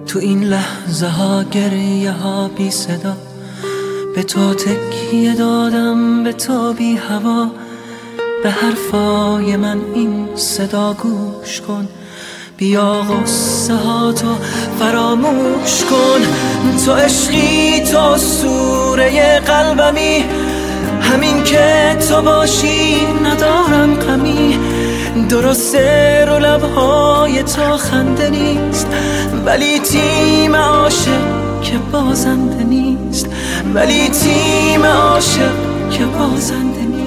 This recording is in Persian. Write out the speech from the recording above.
تو این لحظه ها گریه ها بی صدا، به تو تکیه دادم، به تو بی هوا. به حرفای من این صدا گوش کن، بیا غصه ها تو فراموش کن. تو عشقی، تو سوره قلبمی، همین که تو باشی ندارم غمی. درسته رو لبهای تو خنده نیست، ولی تیم عاشق که بازنده نیست، ولی تیم عاشق که بازنده نیست.